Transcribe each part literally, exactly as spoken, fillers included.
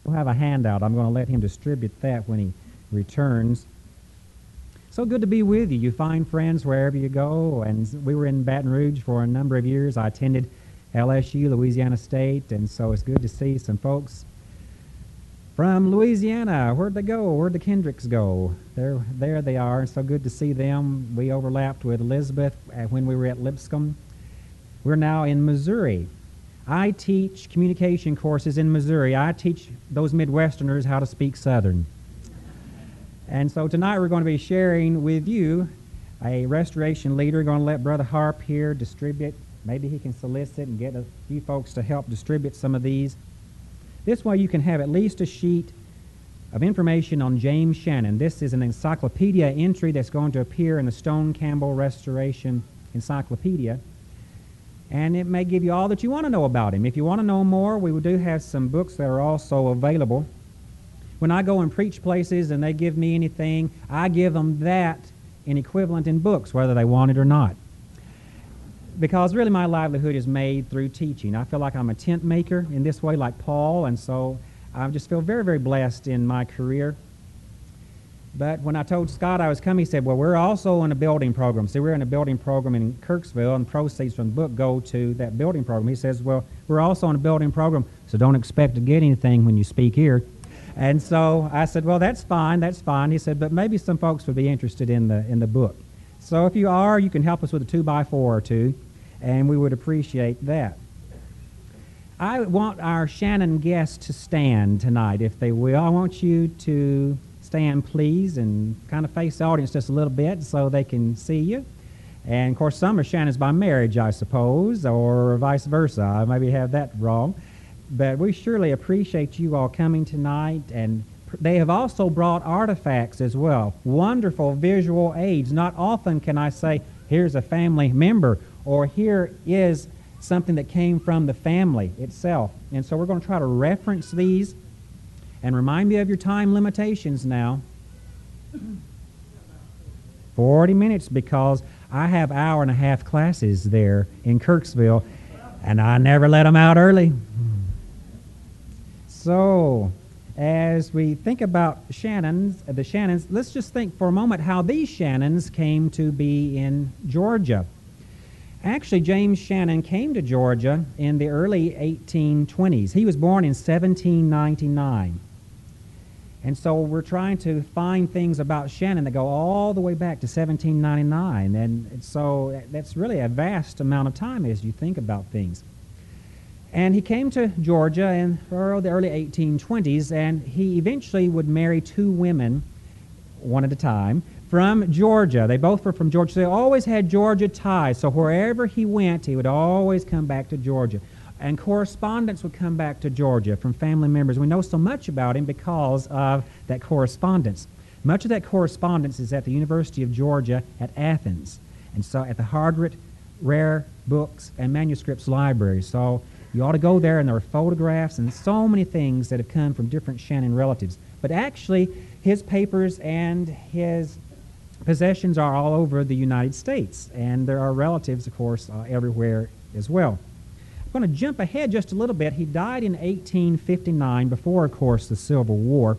We'll have a handout. I'm going to let him distribute that when he returns. So good to be with you. You find friends wherever you go. And we were in Baton Rouge for a number of years. I attended L S U, Louisiana State, and so it's good to see some folks from Louisiana. Where'd they go? Where'd the Kendricks go? There, there they are. It's so good to see them. We overlapped with Elizabeth when we were at Lipscomb. We're now in Missouri. I teach communication courses in Missouri. I teach those Midwesterners how to speak Southern. And so tonight we're going to be sharing with you a restoration leader. We're going to let Brother Harp here distribute. Maybe he can solicit and get a few folks to help distribute some of these. This way you can have at least a sheet of information on James Shannon. This is an encyclopedia entry that's going to appear in the Stone Campbell Restoration Encyclopedia. And it may give you all that you want to know about him. If you want to know more, we do have some books that are also available. When I go and preach places and they give me anything, I give them that in equivalent in books, whether they want it or not. Because really my livelihood is made through teaching. I feel like I'm a tent maker in this way, like Paul, and so I just feel very, very blessed in my career. But when I told Scott I was coming, he said, well, we're also in a building program. See, we're in a building program in Kirksville, and proceeds from the book go to that building program. He says, well, we're also in a building program, so don't expect to get anything when you speak here. And so I said, well, that's fine, that's fine. He said, but maybe some folks would be interested in the in the book. So if you are, you can help us with a two by four or two, and we would appreciate that. I want our Shannon guests to stand tonight, if they will. I want you to stand, please, and kind of face the audience just a little bit so they can see you. And, of course, some are Shannons by marriage, I suppose, or vice versa. I maybe have that wrong. But we surely appreciate you all coming tonight, and they have also brought artifacts as well, wonderful visual aids. Not often can I say, here's a family member, or here is something that came from the family itself. And so we're going to try to reference these, and remind me of your time limitations now. forty minutes, because I have hour and a half classes there in Kirksville, and I never let them out early. So, as we think about Shannons, uh, the Shannons, let's just think for a moment how these Shannons came to be in Georgia. Actually, James Shannon came to Georgia in the early eighteen twenties. He was born in seventeen ninety-nine. And so we're trying to find things about Shannon that go all the way back to seventeen ninety-nine. And so that's really a vast amount of time as you think about things. And he came to Georgia in the early eighteen twenties, and he eventually would marry two women, one at a time, from Georgia. They both were from Georgia. So they always had Georgia ties. So wherever he went, he would always come back to Georgia. And correspondence would come back to Georgia from family members. We know so much about him because of that correspondence. Much of that correspondence is at the University of Georgia at Athens, and so at the Hardwicke Rare Books and Manuscripts Library. So you ought to go there, and there are photographs and so many things that have come from different Shannon relatives. But actually, his papers and his possessions are all over the United States, and there are relatives, of course, uh, everywhere as well. I'm going to jump ahead just a little bit. He died in eighteen fifty-nine, before, of course, the Civil War.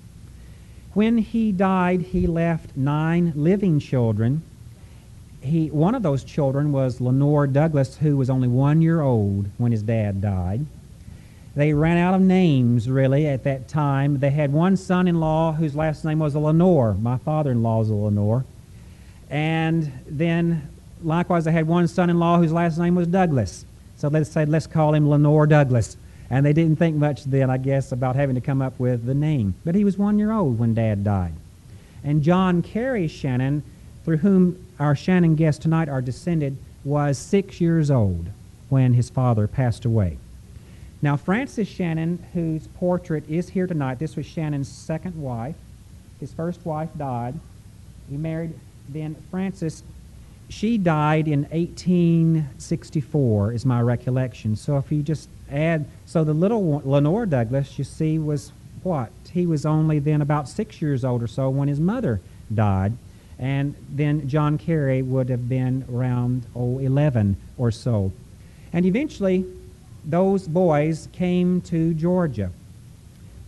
When he died, he left nine living children. He, one of those children was Lenore Douglas, who was only one year old when his dad died. They ran out of names, really, at that time. They had one son-in-law whose last name was Lenore. My father-in-law is Lenore. And then, likewise, they had one son-in-law whose last name was Douglas. So they said, let's call him Lenore Douglas. And they didn't think much then, I guess, about having to come up with the name. But he was one year old when Dad died. And John Carey Shannon, through whom our Shannon guests tonight are descended, was six years old when his father passed away. Now, Frances Shannon, whose portrait is here tonight, this was Shannon's second wife. His first wife died. He married then Frances. She died in eighteen sixty-four, is my recollection. So if you just add, so the little one, Lenore Douglas, you see, was what? He was only then about six years old or so when his mother died. And then John Carey would have been around, oh, eleven or so. And eventually, those boys came to Georgia.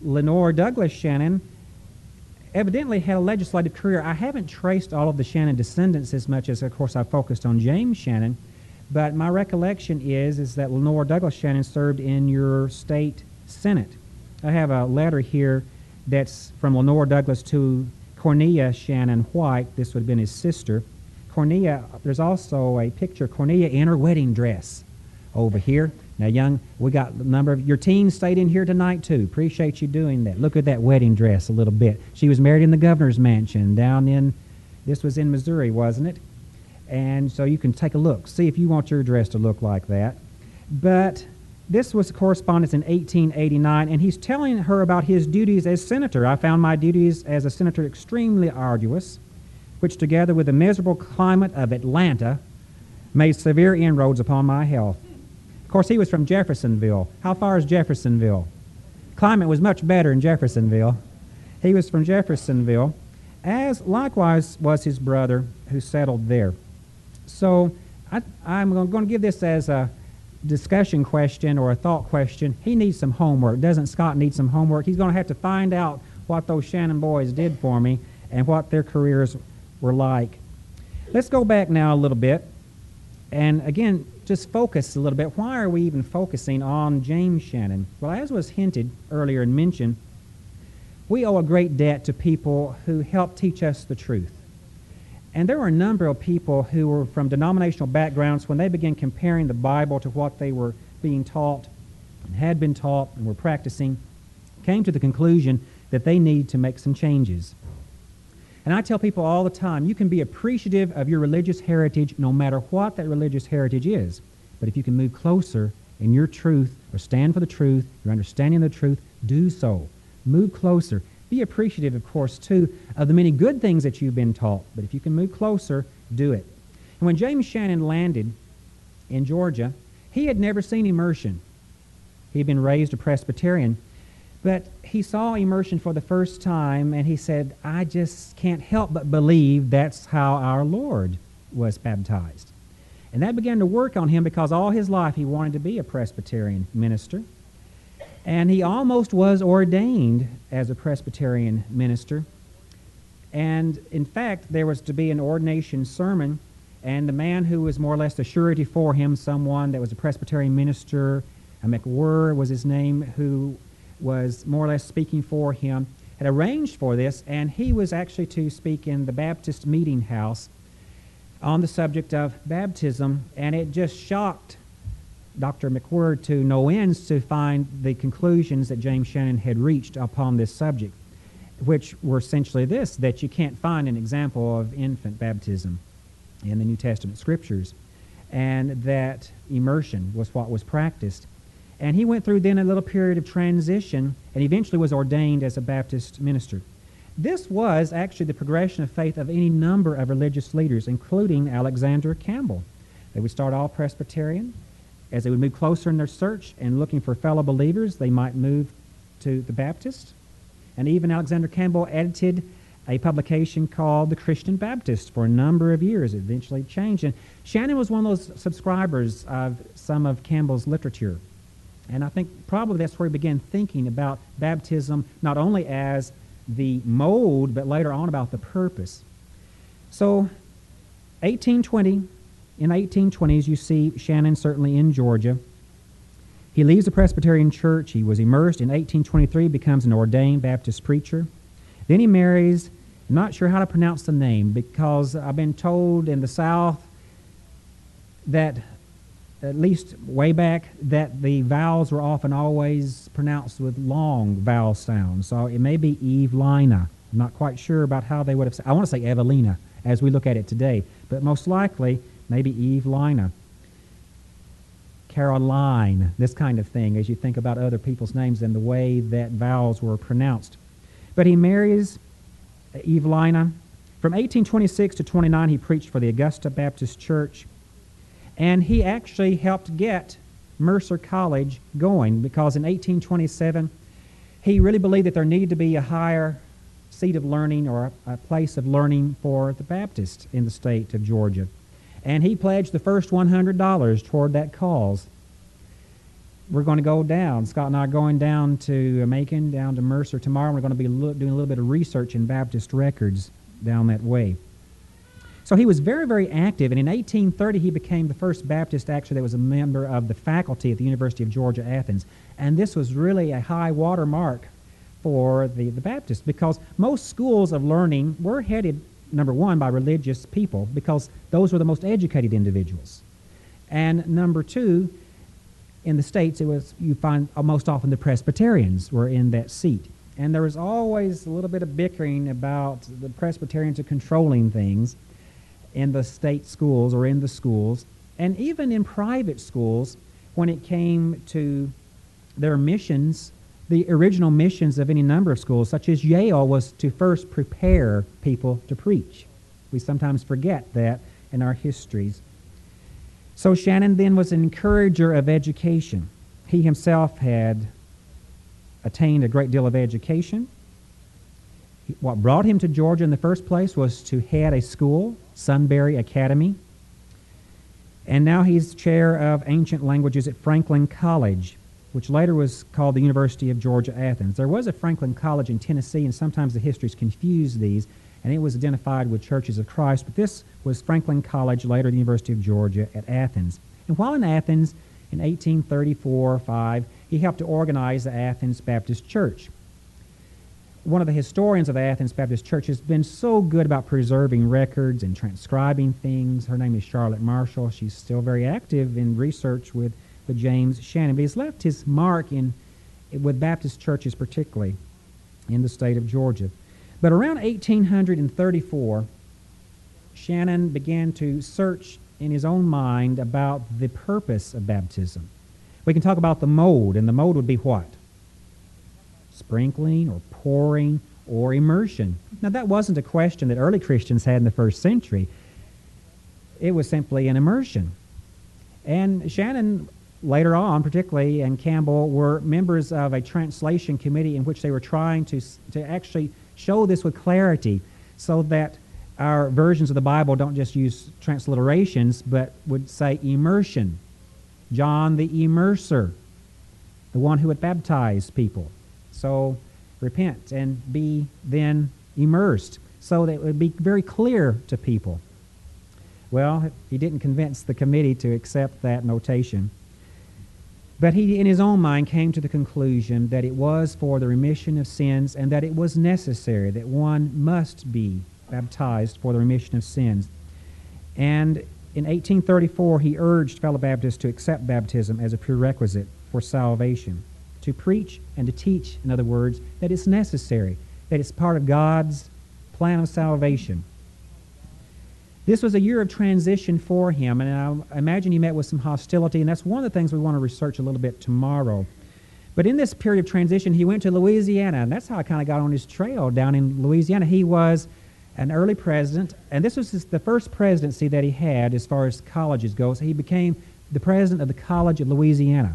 Lenore Douglas Shannon evidently had a legislative career. I haven't traced all of the Shannon descendants as much as, of course, I focused on James Shannon, but my recollection is, is that Lenore Douglas Shannon served in your state Senate. I have a letter here that's from Lenore Douglas to Cornelia Shannon White. This would have been his sister. Cornelia, there's also a picture of Cornelia in her wedding dress over here. Now, young, we got a number of your teens stayed in here tonight, too. Appreciate you doing that. Look at that wedding dress a little bit. She was married in the governor's mansion down in, this was in Missouri, wasn't it? And so you can take a look, see if you want your dress to look like that. But this was correspondence in eighteen eighty-nine, and he's telling her about his duties as senator. I found my duties as a senator extremely arduous, which together with the miserable climate of Atlanta made severe inroads upon my health. Of course, he was from Jeffersonville. How far is Jeffersonville? Climate was much better in Jeffersonville. He was from Jeffersonville, as likewise was his brother who settled there. So I, I'm going to give this as a discussion question or a thought question. He needs some homework. Doesn't Scott need some homework? He's going to have to find out what those Shannon boys did for me and what their careers were like. Let's go back now a little bit and again just focus a little bit. Why are we even focusing on James Shannon? Well, as was hinted earlier and mentioned, we owe a great debt to people who helped teach us the truth. And there were a number of people who were from denominational backgrounds when they began comparing the Bible to what they were being taught and had been taught and were practicing, came to the conclusion that they need to make some changes. And I tell people all the time, you can be appreciative of your religious heritage no matter what that religious heritage is. But if you can move closer in your truth or stand for the truth, your understanding of the truth, do so. Move closer. Be appreciative, of course, too, of the many good things that you've been taught. But if you can move closer, do it. And when James Shannon landed in Georgia, he had never seen immersion. He had been raised a Presbyterian. But he saw immersion for the first time, and he said, I just can't help but believe that's how our Lord was baptized. And that began to work on him because all his life he wanted to be a Presbyterian minister. And he almost was ordained as a Presbyterian minister. And in fact, there was to be an ordination sermon, and the man who was more or less the surety for him, someone that was a Presbyterian minister, a McWhirr was his name, who was more or less speaking for him, had arranged for this, and he was actually to speak in the Baptist meeting house on the subject of baptism, and it just shocked Doctor McWhirr to no ends to find the conclusions that James Shannon had reached upon this subject, which were essentially this, that you can't find an example of infant baptism in the New Testament scriptures, and that immersion was what was practiced. And he went through then a little period of transition and eventually was ordained as a Baptist minister. This was actually the progression of faith of any number of religious leaders, including Alexander Campbell. They would start all Presbyterian. As they would move closer in their search and looking for fellow believers, they might move to the Baptist. And even Alexander Campbell edited a publication called The Christian Baptist for a number of years. It eventually changed. And Shannon was one of those subscribers of some of Campbell's literature. And I think probably that's where he began thinking about baptism, not only as the mode, but later on about the purpose. So, eighteen twenty, in eighteen twenties, you see Shannon certainly in Georgia. He leaves the Presbyterian church. He was immersed. In eighteen twenty-three, becomes an ordained Baptist preacher. Then he marries, I'm not sure how to pronounce the name, because I've been told in the South that at least way back, that the vowels were often always pronounced with long vowel sounds. So it may be Evelina. I'm not quite sure about how they would have said. I want to say Evelina as we look at it today, but most likely maybe Evelina. Caroline, this kind of thing, as you think about other people's names and the way that vowels were pronounced. But he marries Evelina. From eighteen twenty-six to twenty-nine, he preached for the Augusta Baptist Church. And he actually helped get Mercer College going, because in eighteen twenty-seven, he really believed that there needed to be a higher seat of learning or a, a place of learning for the Baptists in the state of Georgia. And he pledged the first one hundred dollars toward that cause. we're going to go down. Scott and I are going down to Macon, down to Mercer tomorrow. We're going to be lo- doing a little bit of research in Baptist records down that way. So he was very, very active, and in eighteen thirty he became the first Baptist actually that was a member of the faculty at the University of Georgia, Athens. And this was really a high water mark for the, the Baptists, because most schools of learning were headed, number one, by religious people, because those were the most educated individuals. And number two, in the States, it was, you find uh, most often the Presbyterians were in that seat. And there was always a little bit of bickering about the Presbyterians are controlling things in the state schools or in the schools. And even in private schools, when it came to their missions, the original missions of any number of schools, such as Yale, was to first prepare people to preach. We sometimes forget that in our histories. So Shannon then was an encourager of education. He himself had attained a great deal of education. What brought him to Georgia in the first place was to head a school, Sunbury Academy. And now he's chair of ancient languages at Franklin College, which later was called the University of Georgia, Athens. There was a Franklin College in Tennessee, and sometimes the histories confuse these, and it was identified with Churches of Christ, but this was Franklin College, later the University of Georgia at Athens. And while in Athens, in eighteen thirty-four or five, he helped to organize the Athens Baptist Church. One of the historians of the Athens Baptist Church has been so good about preserving records and transcribing things. Her name is Charlotte Marshall. She's still very active in research with, with James Shannon, but he's left his mark in with Baptist churches, particularly in the state of Georgia. But around eighteen thirty-four, Shannon began to search in his own mind about the purpose of baptism. We can talk about the mode, and the mode would be what? Sprinkling or pouring or immersion. Now, that wasn't a question that early Christians had in the first century. It was simply an immersion. And Shannon, later on, particularly, and Campbell, were members of a translation committee in which they were trying to, to actually show this with clarity so that our versions of the Bible don't just use transliterations, but would say immersion. John the Immerser, the one who would baptize people. So repent and be then immersed, so that it would be very clear to people. Well, he didn't convince the committee to accept that notation. But he, in his own mind, came to the conclusion that it was for the remission of sins and that it was necessary, that one must be baptized for the remission of sins. And in eighteen thirty-four, he urged fellow Baptists to accept baptism as a prerequisite for salvation, to preach and to teach, in other words, that it's necessary, that it's part of God's plan of salvation. This was a year of transition for him, and I imagine he met with some hostility, and that's one of the things we want to research a little bit tomorrow. But in this period of transition, he went to Louisiana, and that's how I kind of got on his trail down in Louisiana. He was an early president, and this was his, the first presidency that he had as far as colleges go. So he became the president of the College of Louisiana.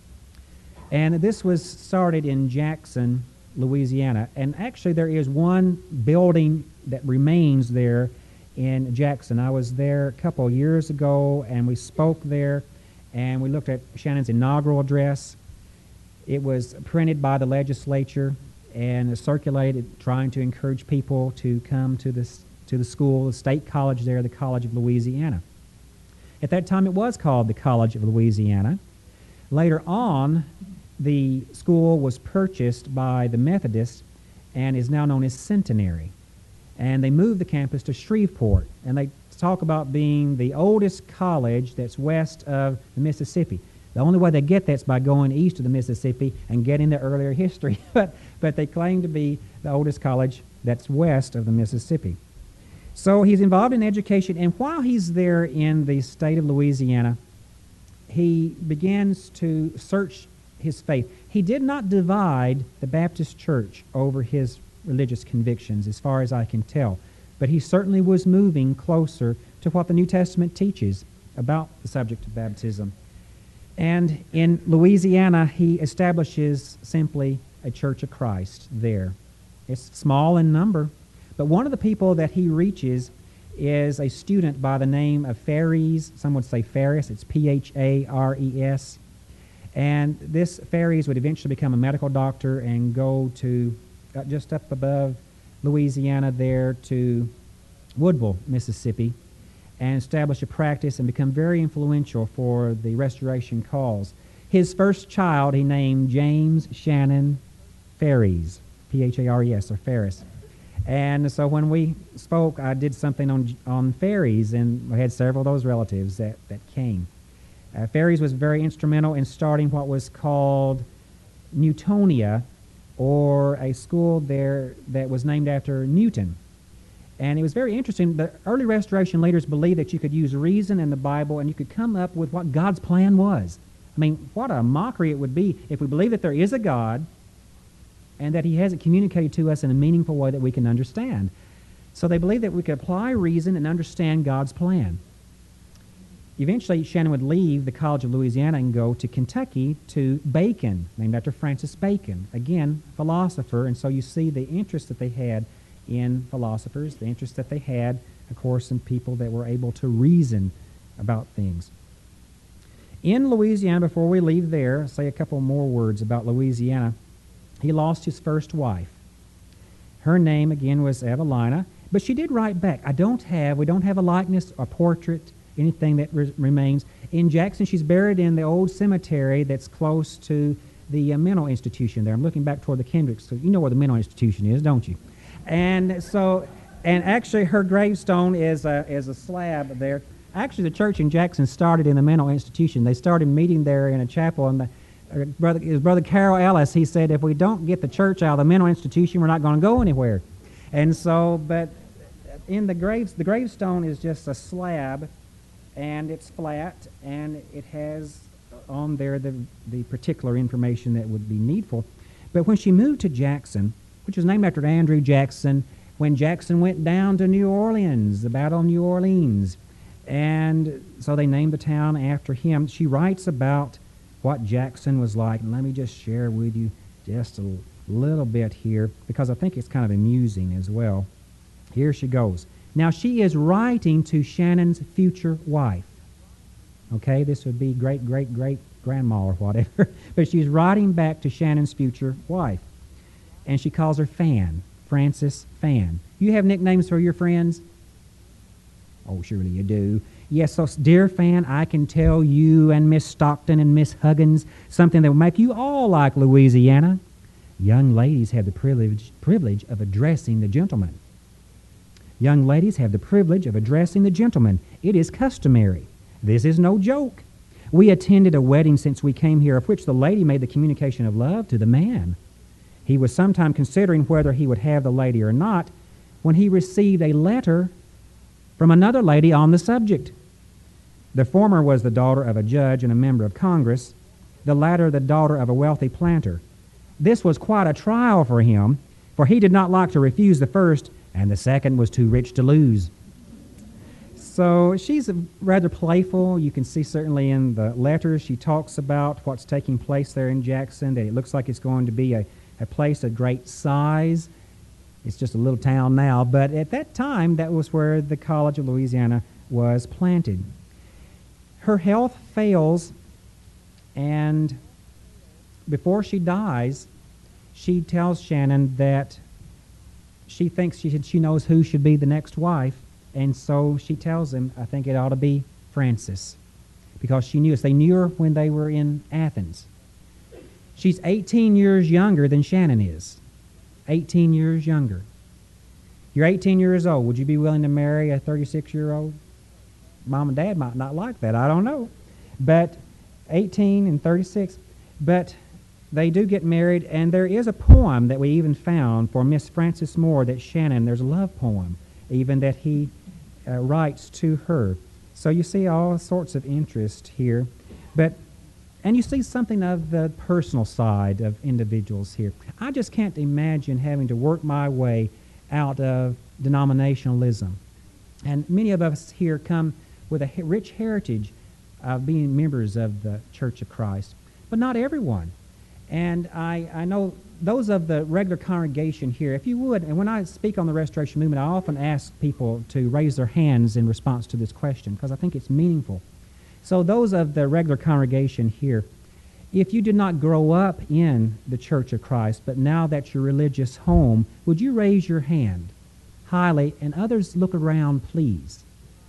And this was started in Jackson, Louisiana. And actually there is one building that remains there in Jackson. I was there a couple of years ago, and we spoke there, and we looked at Shannon's inaugural address. It was printed by the legislature and circulated, trying to encourage people to come to this to the school, the state college there, the College of Louisiana. At that time, it was called the College of Louisiana. Later on, the school was purchased by the Methodists and is now known as Centenary. And they moved the campus to Shreveport, and they talk about being the oldest college that's west of the Mississippi. The only way they get that is by going east of the Mississippi and getting the earlier history. but, but they claim to be the oldest college that's west of the Mississippi. So he's involved in education, and while he's there in the state of Louisiana, he begins to search his faith. He did not divide the Baptist church over his religious convictions, as far as I can tell, but he certainly was moving closer to what the New Testament teaches about the subject of baptism. And in Louisiana, he establishes simply a Church of Christ there. It's small in number, but one of the people that he reaches is a student by the name of Phares. Some would say Phares. It's P H A R E S. And this Ferries would eventually become a medical doctor and go to uh, just up above Louisiana there to Woodville, Mississippi, and establish a practice and become very influential for the restoration cause. His first child he named James Shannon Ferries, P H A R E S, or Ferris. And so when we spoke, I did something on on Ferries, and we had several of those relatives that, that came. Uh, Ferries was very instrumental in starting what was called Newtonia, or a school there that was named after Newton. And it was very interesting. The early restoration leaders believed that you could use reason in the Bible and you could come up with what God's plan was. I mean, what a mockery it would be if we believe that there is a God and that he hasn't communicated to us in a meaningful way that we can understand. So they believed that we could apply reason and understand God's plan. Eventually, Shannon would leave the College of Louisiana and go to Kentucky to Bacon, named after Francis Bacon. Again, philosopher, and so you see the interest that they had in philosophers, the interest that they had, of course, in people that were able to reason about things. In Louisiana, before we leave there, say a couple more words about Louisiana. He lost his first wife. Her name, again, was Evelina, but she did write back. I don't have, we don't have a likeness, a portrait, anything that re- remains. In Jackson, she's buried in the old cemetery that's close to the uh, mental institution there. I'm looking back toward the Kendricks. So you know where the mental institution is, don't you? And so, and actually her gravestone is a, is a slab there. Actually, the church in Jackson started in the mental institution. They started meeting there in a chapel, and the, uh, brother, his brother Carroll Ellis, he said, if we don't get the church out of the mental institution, we're not going to go anywhere. And so, but in the graves, the gravestone is just a slab, and it's flat, and it has on there the, the particular information that would be needful. But when she moved to Jackson, which was named after Andrew Jackson, when Jackson went down to New Orleans, the Battle of New Orleans, and so they named the town after him. She writes about what Jackson was like, and let me just share with you just a little bit here, because I think it's kind of amusing as well. Here she goes. Now, she is writing to Shannon's future wife. Okay, this would be great-great-great-grandma or whatever, but she's writing back to Shannon's future wife, and she calls her Fan, Frances Fan. You have nicknames for your friends? Oh, surely you do. Yes, so dear Fan, I can tell you and Miss Stockton and Miss Huggins something that will make you all like Louisiana. Young ladies have the privilege, privilege of addressing the gentleman. Young ladies have the privilege of addressing the gentleman. It is customary. This is no joke. We attended a wedding since we came here, of which the lady made the communication of love to the man. He was sometime considering whether he would have the lady or not when he received a letter from another lady on the subject. The former was the daughter of a judge and a member of Congress, the latter the daughter of a wealthy planter. This was quite a trial for him, for he did not like to refuse the first, and the second was too rich to lose. So she's rather playful. You can see certainly in the letters she talks about what's taking place there in Jackson, that it looks like it's going to be a, a place of great size. It's just a little town now, but at that time, that was where the College of Louisiana was planted. Her health fails, and before she dies, she tells Shannon that she thinks she, should, she knows who should be the next wife, and so she tells him, I think it ought to be Frances, because she knew us. They knew her when they were in Athens. She's eighteen years younger than Shannon is. eighteen years younger. You're eighteen years old. Would you be willing to marry a thirty-six-year-old? Mom and Dad might not like that. I don't know. But eighteen and thirty-six. But they do get married, and there is a poem that we even found for Miss Frances Moore that Shannon, there's a love poem, even that he uh, writes to her. So you see all sorts of interest here. But And you see something of the personal side of individuals here. I just can't imagine having to work my way out of denominationalism. And many of us here come with a rich heritage of being members of the Church of Christ, but not everyone. And I, I know those of the regular congregation here, if you would, and when I speak on the Restoration Movement, I often ask people to raise their hands in response to this question, because I think it's meaningful. So those of the regular congregation here, If you did not grow up in the Church of Christ, but now that's your religious home, would you raise your hand highly and others look around, please?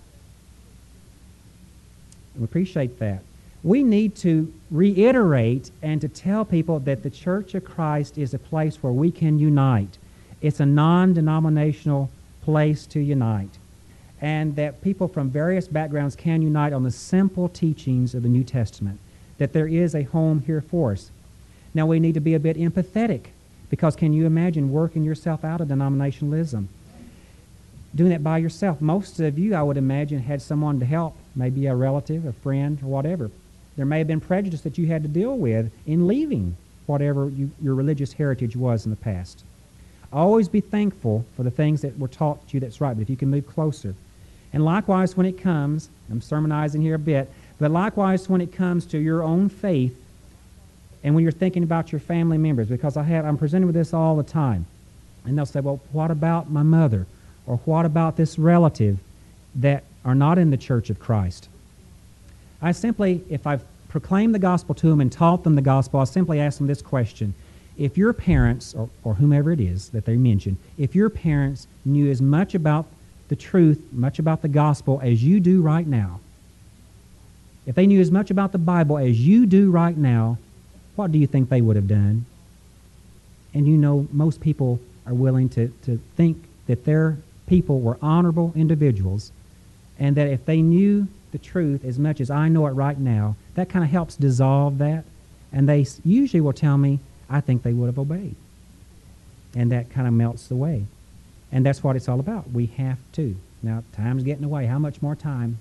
We appreciate that. We need to reiterate and to tell people that the Church of Christ is a place where we can unite. It's a non-denominational place to unite, and that people from various backgrounds can unite on the simple teachings of the New Testament, that there is a home here for us. Now we need to be a bit empathetic, because can you imagine working yourself out of denominationalism? Doing that by yourself. Most of you, I would imagine, had someone to help, maybe a relative, a friend, or whatever. There may have been prejudice that you had to deal with in leaving whatever you, your religious heritage was in the past. Always be thankful for the things that were taught to you that's right, but if you can move closer. And likewise when it comes, I'm sermonizing here a bit, but likewise when it comes to your own faith and when you're thinking about your family members, because I have, I'm presented with this all the time. And they'll say, well, what about my mother? Or what about this relative that are not in the Church of Christ? I simply, if I've proclaimed the gospel to them and taught them the gospel, I simply ask them this question. If your parents, or, or whomever it is that they mention, if your parents knew as much about the truth, much about the gospel as you do right now, if they knew as much about the Bible as you do right now, what do you think they would have done? And you know, most people are willing to, to think that their people were honorable individuals, and that if they knew the truth as much as I know it right now, that kind of helps dissolve that. And they usually will tell me, I think they would have obeyed. And that kind of melts away. And that's what it's all about. We have to. Now, time's getting away. How much more time?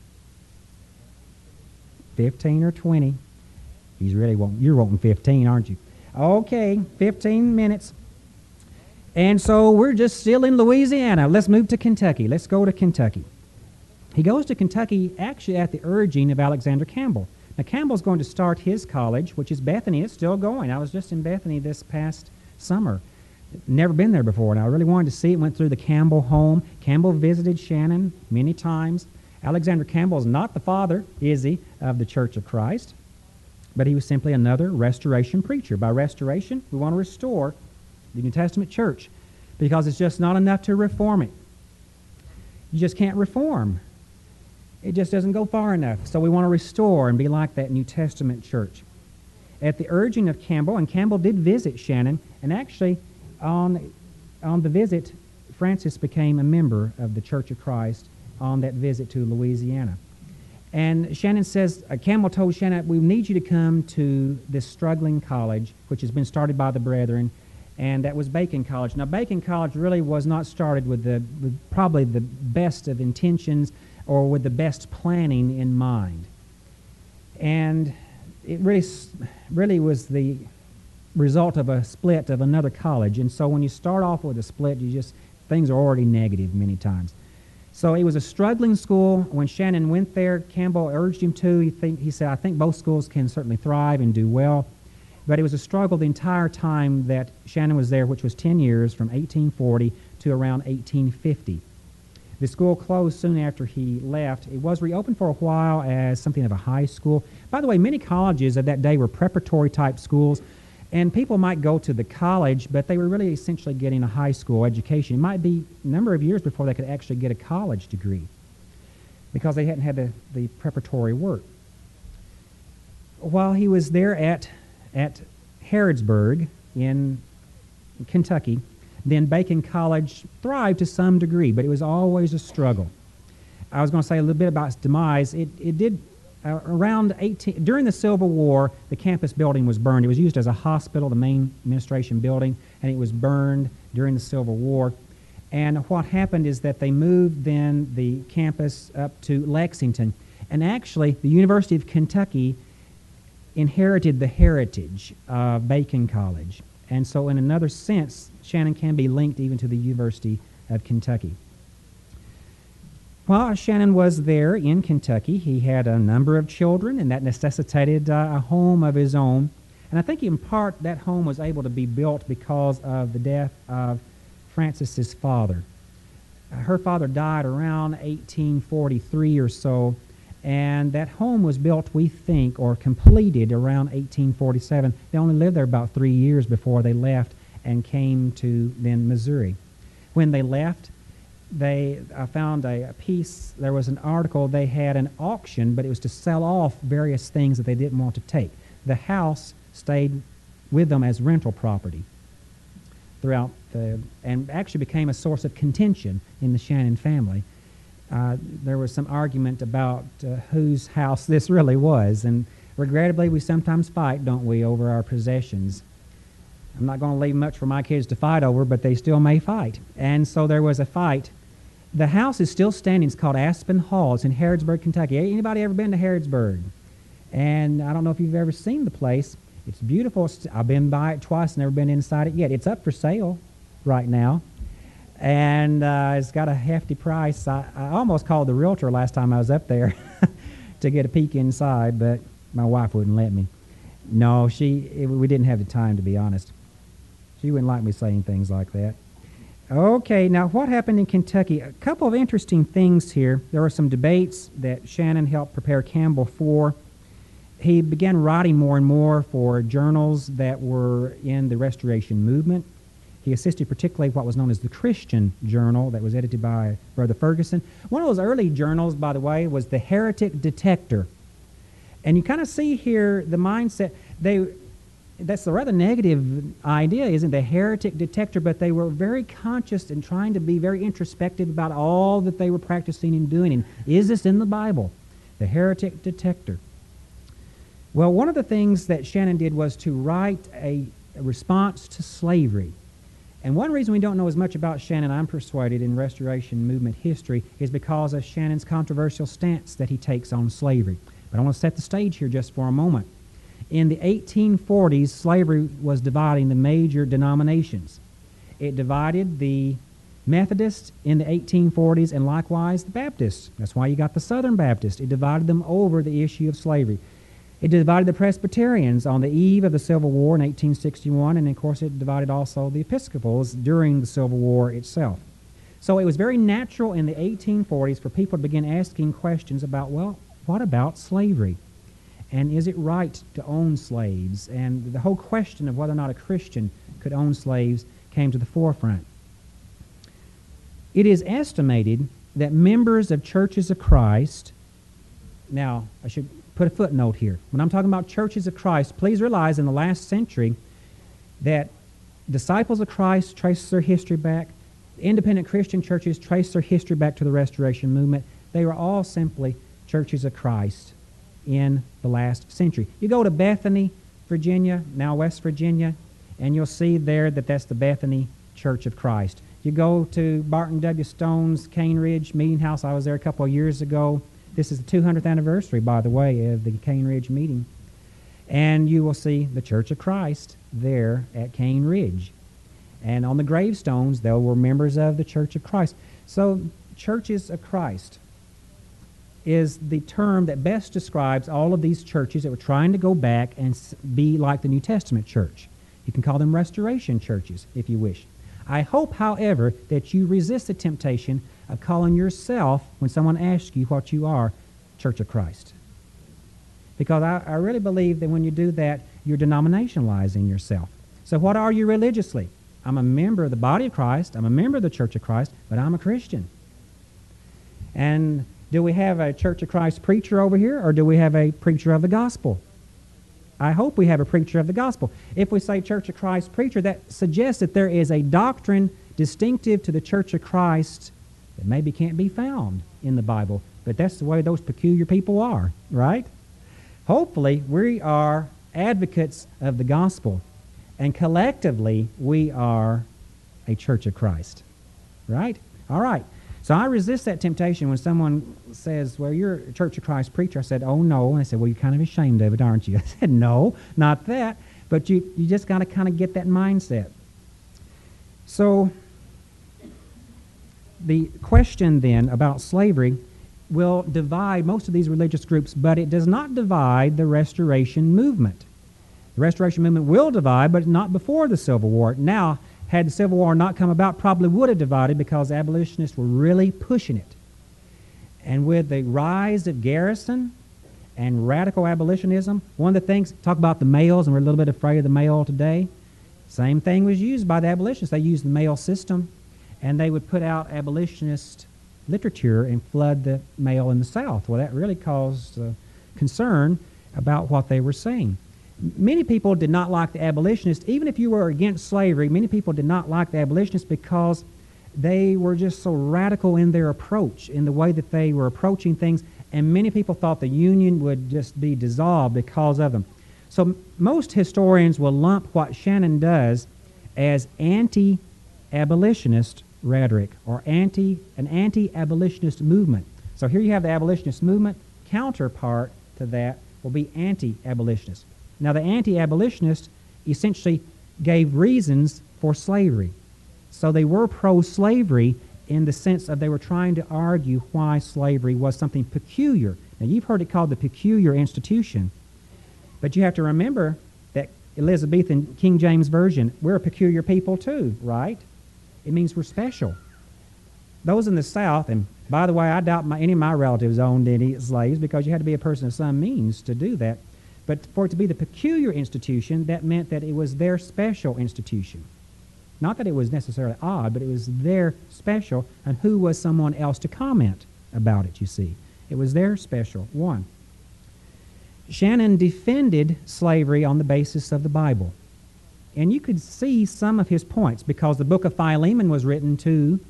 fifteen or twenty? He's really wanting, you're wanting fifteen, aren't you? Okay, fifteen minutes. And so we're just still in Louisiana. Let's move to Kentucky. Let's go to Kentucky. He goes to Kentucky actually at the urging of Alexander Campbell. Now, Campbell's going to start his college, which is Bethany. It's still going. I was just in Bethany this past summer. Never been there before, and I really wanted to see it. Went through the Campbell home. Campbell visited Shannon many times. Alexander Campbell is not the father, is he, of the Church of Christ, but he was simply another restoration preacher. By restoration, we want to restore the New Testament church, because it's just not enough to reform it. You just can't reform. It just doesn't go far enough. So we want to restore and be like that New Testament church. At the urging of Campbell, and Campbell did visit Shannon, and actually on, on the visit, Francis became a member of the Church of Christ on that visit to Louisiana. And Shannon says, uh, Campbell told Shannon, we need you to come to this struggling college, which has been started by the Brethren, and that was Bacon College. Now, Bacon College really was not started with, the, with probably the best of intentions or with the best planning in mind. And it really, really was the result of a split of another college. And so when you start off with a split, you just, things are already negative many times. So it was a struggling school. When Shannon went there, Campbell urged him to. He, think, he said, I think both schools can certainly thrive and do well. But it was a struggle the entire time that Shannon was there, which was ten years, from eighteen forty to around eighteen fifty. The school closed soon after he left. It was reopened for a while as something of a high school. By the way, many colleges of that day were preparatory-type schools, and people might go to the college, but they were really essentially getting a high school education. It might be a number of years before they could actually get a college degree because they hadn't had the, the preparatory work. While he was there at, at Harrodsburg in Kentucky, then Bacon College thrived to some degree, but it was always a struggle. I was going to say a little bit about its demise. It, it did, uh, around eighteen, during the Civil War, the campus building was burned. It was used as a hospital, the main administration building, and it was burned during the Civil War. And what happened is that they moved then the campus up to Lexington. And actually, the University of Kentucky inherited the heritage of Bacon College. And so in another sense, Shannon can be linked even to the University of Kentucky. While Shannon was there in Kentucky, he had a number of children, and that necessitated uh, a home of his own. And I think in part that home was able to be built because of the death of Francis's father. Uh, her father died around eighteen forty-three or so, And that home was built, we think, or completed around eighteen forty-seven. They only lived there about three years before they left and came to then Missouri. When they left, they I found a, a piece, there was an article, they had an auction, but it was to sell off various things that they didn't want to take. The house stayed with them as rental property throughout the, and actually became a source of contention in the Shannon family. Uh, there was some argument about uh, whose house this really was, and regrettably we sometimes fight, don't we, over our possessions. I'm not going to leave much for my kids to fight over, but they still may fight. And so there was a fight. The house is still standing. It's called Aspen Hall. It's in Harrodsburg, Kentucky. Anybody ever been to Harrodsburg? And I don't know if you've ever seen the place. It's beautiful. I've been by it twice, never been inside it yet. It's up for sale right now. And uh, it's got a hefty price. I, I almost called the realtor last time I was up there to get a peek inside, but my wife wouldn't let me. No, she. It, we didn't have the time, to be honest. She wouldn't like me saying things like that. Okay, now what happened in Kentucky? A couple of interesting things here. There were some debates that Shannon helped prepare Campbell for. He began writing more and more for journals that were in the Restoration movement. He assisted particularly what was known as the Christian Journal that was edited by Brother Ferguson. One of those early journals, by the way, was the Heretic Detector. And you kind of see here the mindset. They, that's a rather negative idea, isn't it? The Heretic Detector, but they were very conscious and trying to be very introspective about all that they were practicing and doing. And is this in the Bible? The Heretic Detector. Well, one of the things that Shannon did was to write a, a response to slavery. And one reason we don't know as much about Shannon, I'm persuaded, in Restoration Movement history is because of Shannon's controversial stance that he takes on slavery. But I want to set the stage here just for a moment. In the eighteen forties, slavery was dividing the major denominations. It divided the Methodists in the eighteen forties and likewise the Baptists. That's why you got the Southern Baptists. It divided them over the issue of slavery. It divided the Presbyterians on the eve of the Civil War in eighteen sixty-one, and of course it divided also the Episcopals during the Civil War itself. So it was very natural in the eighteen forties for people to begin asking questions about, well, what about slavery? And is it right to own slaves? And the whole question of whether or not a Christian could own slaves came to the forefront. It is estimated that members of churches of Christ, now I should put a footnote here. When I'm talking about churches of Christ, please realize in the last century that disciples of Christ trace their history back. Independent Christian churches trace their history back to the Restoration Movement. They were all simply churches of Christ in the last century. You go to Bethany, Virginia, now West Virginia, and you'll see there that that's the Bethany Church of Christ. You go to Barton W. Stone's Cane Ridge Meeting House. I was there a couple of years ago. This is the two hundredth anniversary, by the way, of the Cane Ridge meeting. And you will see the Church of Christ there at Cane Ridge. And on the gravestones, there were members of the Church of Christ. So, churches of Christ is the term that best describes all of these churches that were trying to go back and be like the New Testament church. You can call them restoration churches, if you wish. I hope, however, that you resist the temptation of calling yourself, when someone asks you what you are, Church of Christ. Because I, I really believe that when you do that, you're denominationalizing yourself. So what are you religiously? I'm a member of the body of Christ, I'm a member of the Church of Christ, but I'm a Christian. And do we have a Church of Christ preacher over here, or do we have a preacher of the gospel? I hope we have a preacher of the gospel. If we say Church of Christ preacher, that suggests that there is a doctrine distinctive to the Church of Christ that maybe can't be found in the Bible, but that's the way those peculiar people are, right? Hopefully, we are advocates of the gospel, and collectively, we are a Church of Christ, right? All right. So I resist that temptation when someone says, well, you're a Church of Christ preacher. I said, oh, no. And they said, well, you're kind of ashamed of it, aren't you? I said, no, not that. But you, you just got to kind of get that mindset. So the question then about slavery will divide most of these religious groups, but it does not divide the Restoration Movement. The Restoration Movement will divide, but not before the Civil War. Now, had the Civil War not come about, probably would have divided because abolitionists were really pushing it. And with the rise of Garrison and radical abolitionism, one of the things, talk about the males, and we're a little bit afraid of the male today. Same thing was used by the abolitionists. They used the male system, and they would put out abolitionist literature and flood the mail in the South. Well, that really caused uh, concern about what they were saying. Many people did not like the abolitionists. Even if you were against slavery, many people did not like the abolitionists because they were just so radical in their approach, in the way that they were approaching things, and many people thought the Union would just be dissolved because of them. So m- most historians will lump what Shannon does as anti-abolitionist rhetoric, or anti an anti-abolitionist movement. So here you have the abolitionist movement. Counterpart to that will be anti-abolitionist. Now the anti-abolitionists essentially gave reasons for slavery. So they were pro-slavery in the sense of they were trying to argue why slavery was something peculiar. Now you've heard it called the peculiar institution, but you have to remember that Elizabethan King James Version, we're a peculiar people too, right? It means we're special. Those in the South, and by the way, I doubt my, any of my relatives owned any slaves because you had to be a person of some means to do that. But for it to be the peculiar institution, that meant that it was their special institution. Not that it was necessarily odd, but it was their special, and who was someone else to comment about it, you see. It was their special one. Shannon defended slavery on the basis of the Bible. And you could see some of his points because the book of Philemon was written to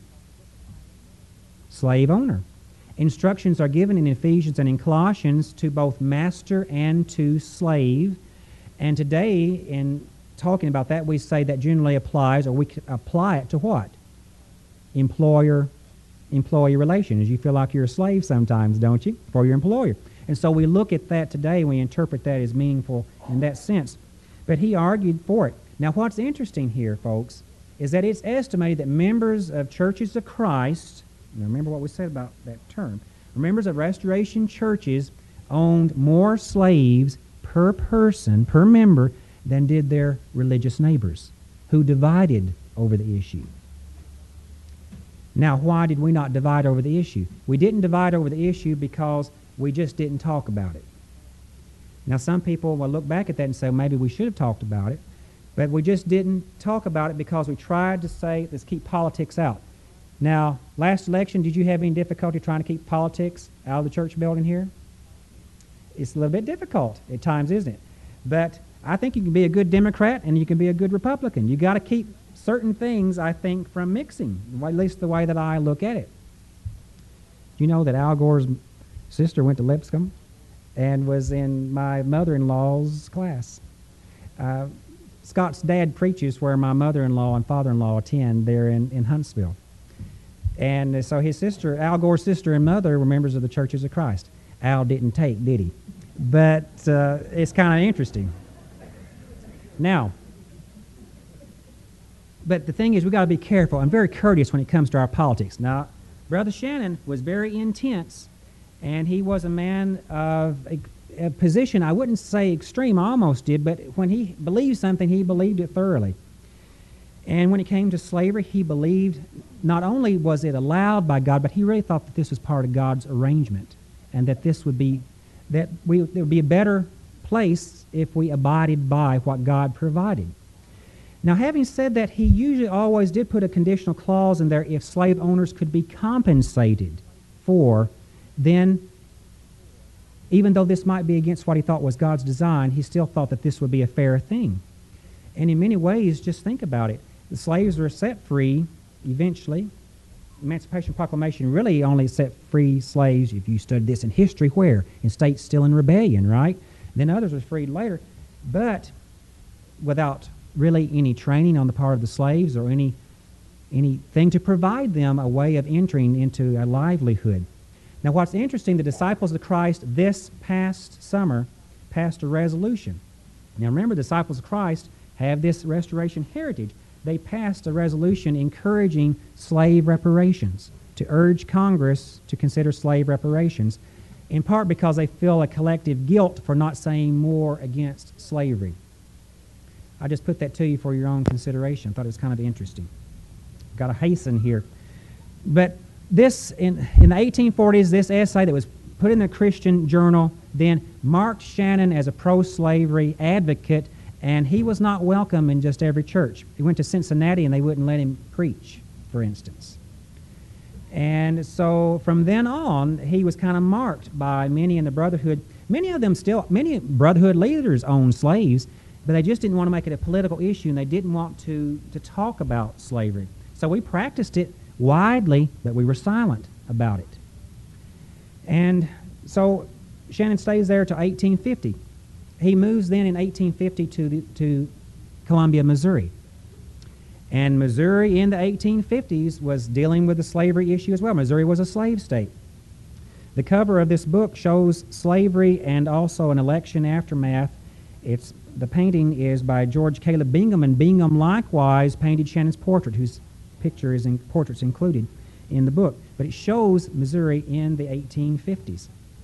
slave owner. Instructions are given in Ephesians and in Colossians to both master and to slave. And today, in talking about that, we say that generally applies, or we apply it to what? Employer-employee relations. You feel like you're a slave sometimes, don't you, for your employer? And so we look at that today and we interpret that as meaningful in that sense. But he argued for it. Now what's interesting here, folks, is that it's estimated that members of churches of Christ, now remember what we said about that term, members of Restoration churches owned more slaves per person, per member, than did their religious neighbors, who divided over the issue. Now, why did we not divide over the issue? We didn't divide over the issue because we just didn't talk about it. Now, some people will look back at that and say, maybe we should have talked about it, but we just didn't talk about it because we tried to say, let's keep politics out. Now, last election, did you have any difficulty trying to keep politics out of the church building here? It's a little bit difficult at times, isn't it? But I think you can be a good Democrat and you can be a good Republican. You got to keep certain things, I think, from mixing, at least the way that I look at it. You know that Al Gore's sister went to Lipscomb and was in my mother-in-law's class. Uh, Scott's dad preaches where my mother-in-law and father-in-law attend there in, in Huntsville. And so his sister, Al Gore's sister and mother, were members of the Churches of Christ. Al didn't take, did he? But uh, it's kind of interesting. Now, but the thing is, we've got to be careful and very courteous when it comes to our politics. Now, Brother Shannon was very intense, and he was a man of a, a position, I wouldn't say extreme, I almost did, but when he believed something, he believed it thoroughly. And when it came to slavery, he believed not only was it allowed by God, but he really thought that this was part of God's arrangement, and that this would be, that we, there would be a better place if we abided by what God provided. Now, having said that, he usually always did put a conditional clause in there if slave owners could be compensated for, then even though this might be against what he thought was God's design, he still thought that this would be a fair thing. And in many ways, just think about it. The slaves were set free eventually. Emancipation Proclamation really only set free slaves, if you studied this in history, where? In states still in rebellion, right? Then others were freed later, but without really any training on the part of the slaves or any anything to provide them a way of entering into a livelihood. Now what's interesting, the disciples of Christ this past summer passed a resolution. Now remember, the disciples of Christ have this restoration heritage. They passed a resolution encouraging slave reparations, to urge Congress to consider slave reparations, in part because they feel a collective guilt for not saying more against slavery. I just put that to you for your own consideration. I thought it was kind of interesting. Got to hasten here. But this, in, in the eighteen forties, this essay that was put in the Christian Journal then marked Shannon as a pro-slavery advocate, and he was not welcome in just every church. He went to Cincinnati and they wouldn't let him preach, for instance. And so from then on, he was kind of marked by many in the Brotherhood. Many of them still, many Brotherhood leaders owned slaves, but they just didn't want to make it a political issue, and they didn't want to, to talk about slavery. So we practiced it widely, but we were silent about it. And so Shannon stays there till eighteen fifty. He moves then in eighteen fifty to, the, to Columbia, Missouri. And Missouri in the eighteen fifties was dealing with the slavery issue as well. Missouri was a slave state. The cover of this book shows slavery and also an election aftermath. It's, the painting is by George Caleb Bingham, and Bingham likewise painted Shannon's portrait, whose picture is in, portrait's included in the book. But it shows Missouri in the eighteen fifties.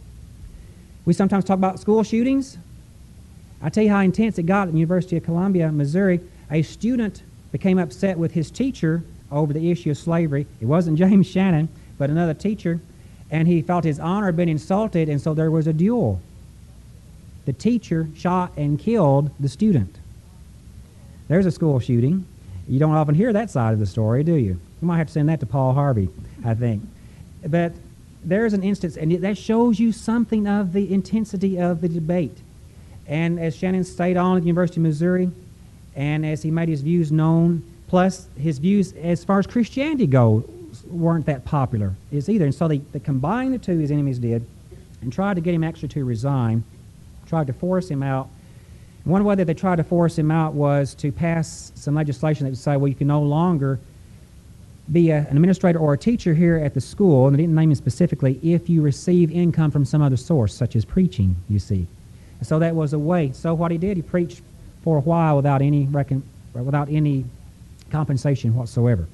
We sometimes talk about school shootings. I tell you how intense it got at the University of Columbia, Missouri. A student became upset with his teacher over the issue of slavery. It wasn't James Shannon, but another teacher, and he felt his honor had been insulted, and so there was a duel. The teacher shot and killed the student. There's a school shooting. You don't often hear that side of the story, do you? You might have to send that to Paul Harvey, I think. But there's an instance, and that shows you something of the intensity of the debate. And as Shannon stayed on at the University of Missouri, and as he made his views known, plus his views as far as Christianity goes weren't that popular is either. And so they, they combined the two, his enemies did, and tried to get him actually to resign, tried to force him out. One way that they tried to force him out was to pass some legislation that would say, well, you can no longer be a, an administrator or a teacher here at the school, and they didn't name him specifically, if you receive income from some other source, such as preaching, you see. And so that was a way. So what he did, he preached for a while without any recon, without any compensation whatsoever.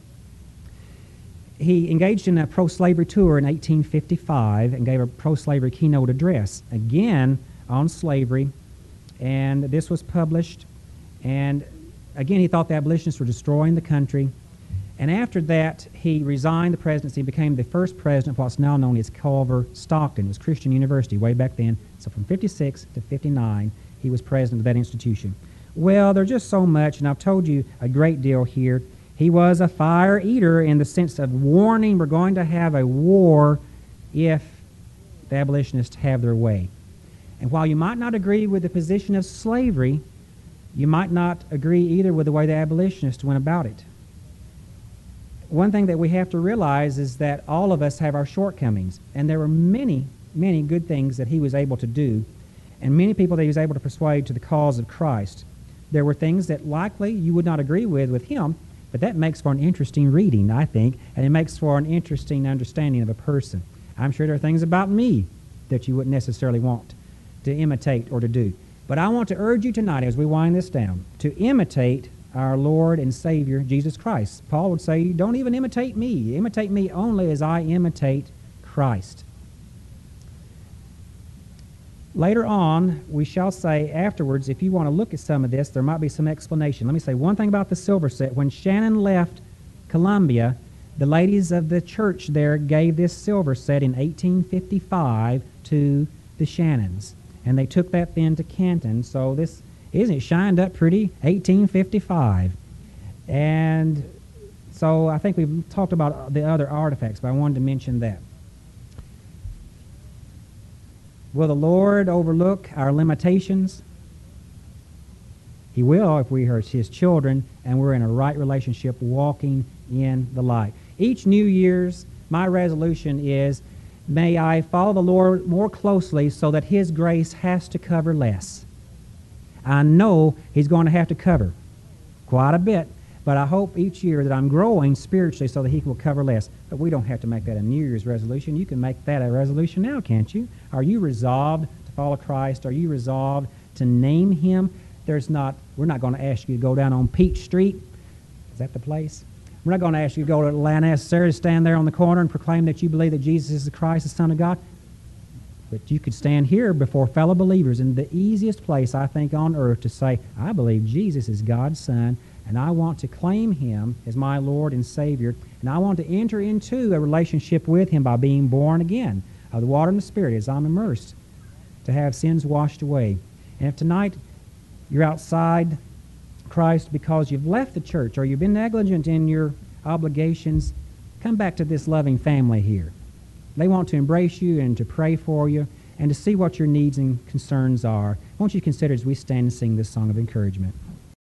He engaged in a pro-slavery tour in eighteen fifty-five and gave a pro-slavery keynote address, again on slavery, and this was published. And again, he thought the abolitionists were destroying the country. And after that, he resigned the presidency and became the first president of what's now known as Culver Stockton. It was Christian University way back then. So from fifty-six to fifty-nine, he was president of that institution. Well, there's just so much, and I've told you a great deal here. He was a fire eater in the sense of warning we're going to have a war if the abolitionists have their way. And while you might not agree with the position of slavery, you might not agree either with the way the abolitionists went about it. One thing that we have to realize is that all of us have our shortcomings, and there were many, many good things that he was able to do, and many people that he was able to persuade to the cause of Christ. There were things that likely you would not agree with with him, but that makes for an interesting reading, I think, and it makes for an interesting understanding of a person. I'm sure there are things about me that you wouldn't necessarily want to imitate or to do. But I want to urge you tonight, as we wind this down, to imitate our Lord and Savior, Jesus Christ. Paul would say, don't even imitate me. Imitate me only as I imitate Christ. Later on, we shall say afterwards, if you want to look at some of this, there might be some explanation. Let me say one thing about the silver set. When Shannon left Columbia, the ladies of the church there gave this silver set in eighteen fifty-five to the Shannons. And they took that then to Canton. So this, isn't it shined up pretty? eighteen fifty-five. And so I think we've talked about the other artifacts, but I wanted to mention that. Will the Lord overlook our limitations? He will if we are His children and we're in a right relationship walking in the light. Each New Year's, my resolution is, may I follow the Lord more closely so that His grace has to cover less. I know He's going to have to cover quite a bit, but I hope each year that I'm growing spiritually so that He will cover less. But we don't have to make that a New Year's resolution. You can make that a resolution now, can't you? Are you resolved to follow Christ? Are you resolved to name Him? There's not, we're not going to ask you to go down on Peach Street. Is that the place? We're not going to ask you to go to Atlanta, Sarah, to stand there on the corner and proclaim that you believe that Jesus is the Christ, the Son of God. But you could stand here before fellow believers in the easiest place, I think, on earth to say, I believe Jesus is God's Son. and I want to claim Him as my Lord and Savior, and I want to enter into a relationship with Him by being born again of the water and the Spirit as I'm immersed, to have sins washed away. And if tonight you're outside Christ because you've left the church or you've been negligent in your obligations, come back to this loving family here. They want to embrace you and to pray for you and to see what your needs and concerns are. I want you to consider as we stand and sing this song of encouragement.